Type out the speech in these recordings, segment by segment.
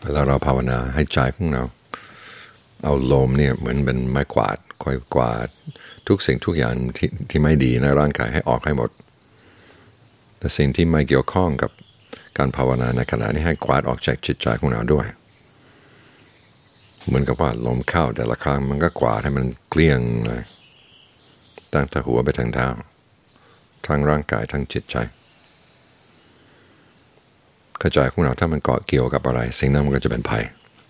เวลาเราภาวนาให้ใจของเราเอาลมเนี่ยเหมือนเป็นไม้กวาดคอยกวาดทุกสิ่งทุกอย่างที่ไม่ดีในร่างกายให้ออกให้หมดแต่สิ่งที่ไม่เกี่ยวข้องกับการภาวนาในขณะนี้ให้กวาดออกจากจิตใจของเราด้วยเหมือนกับว่าลมเข้าแต่ละครั้งมันก็กวาดให้มันเกลี้ยงเลยตั้งแต่หัวไปถึงเท้าทั้งร่างกายทั้งจิตใจกระจายของเราถ้ามันเกาะเกี่ยวกับอะไรสิ่งนั้นมันก็จะเป็นภัย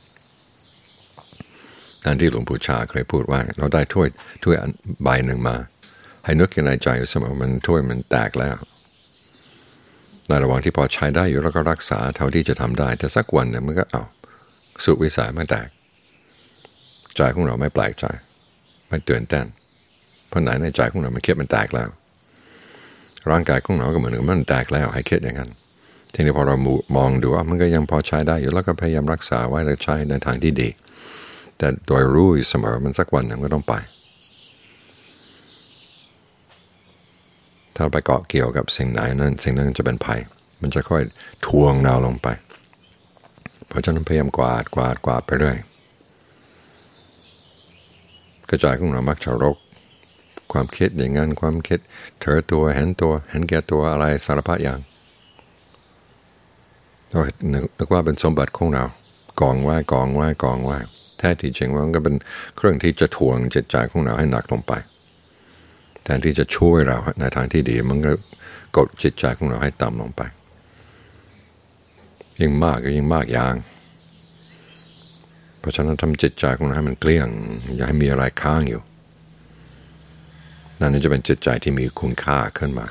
การที่หลวงปู่ชาเคยพูดว่าเราได้ถ้วยใบหนึ่งมาให้นึกในใจเสมอมันถ้วยมันแตกแล้วในระหว่างที่พอใช้ได้อยู่แล้วก็รักษาเท่าที่จะทำได้แต่สักวันเนี่ยมันก็สุดวิสัยมันแตกใจของเราไม่แปลกใจไม่ตื่นเต้นเพราะไหนในใจของเรามันคิดมันแตกแล้วร่างกายของเราก็เหมือนกับมันแตกแล้วให้คิดอย่างนั้นทีนี้พอเรามองดูว่ามันก็ยังพอใช้ได้อยู่แล้วก็พยายามรักษาไว้และใช้ในทางที่ดีแต่โดยรู้อยู่เสมอมันสักวันหนึ่งก็ต้องไปถ้าไปเกาะเกี่ยวกับสิ่งไหนนั้นสิ่งนั้นจะเป็นภัยมันจะค่อยทวงเราลงไปเพราะฉะนั้นพยายามกวาดไปเรื่อยกระจายของเรามักจะรกความคิดอย่างนั้นความคิดเธอตัวเห็นแก่ตัวอะไรสารพัดอย่างเรานึกว่าเป็นสมบัติของเรากองไว้แท้ที่จริงมันก็เป็นเครื่องที่จะถ่วงจิตใจของเราให้หนักลงไปแทนที่จะช่วยเราในทางที่ดีมันก็กดจิตใจของเราให้ต่ำลงไปยิ่งมากก็ยิ่งมากอย่างเพราะฉะนั้นทำจิตใจของเราให้มันเกลี้ยงอย่าให้มีอะไรค้างอยู่นั่นจะเป็นจิตใจที่มีคุณค่าขึ้นมา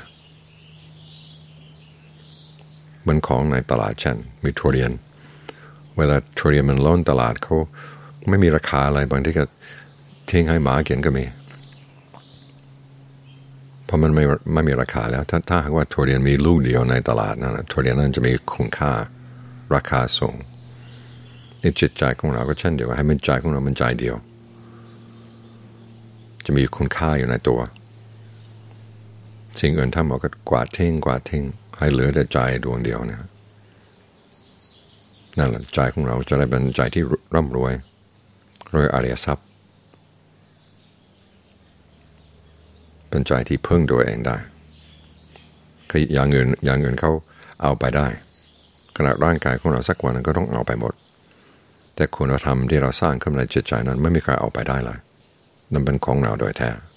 เหมือนของในตลาดเช่นมีทุเรียนเวลาทุเรียนมันล้นตลาดเขาไม่มีราคาอะไรบางทีก็ทิ้งให้หมากินก็มีเพราะมันไม่มีราคาแล้วถ้าหากว่าทุเรียนมีลูกเดียวในตลาดนั่นทุเรียนนั้นจะมีคุณค่าราคาสูงในจิตใจของเราก็เช่นเดียวกันให้มันใจของเรามันใจเดียวจะมีคุณค่าอยู่ในตัวสิ่งอื่นถ้าเราก็กวาดทิ้งให้เหลือแต่ใจดวงเดียวนะนั่นแหละใจของเราจะได้เป็นใจที่ร่ำรวยอริยทรัพย์เป็นใจที่พึ่งตัวเองได้อย่างอื่นเขาเอาไปได้ขณะร่างกายของเราสักวันนั้นก็ต้องเอาไปหมดแต่คุณธรรมที่เราสร้างขึ้นในจิตใจนั้นไม่มีใครเอาไปได้เลยนั่นเป็นของเราโดยแท้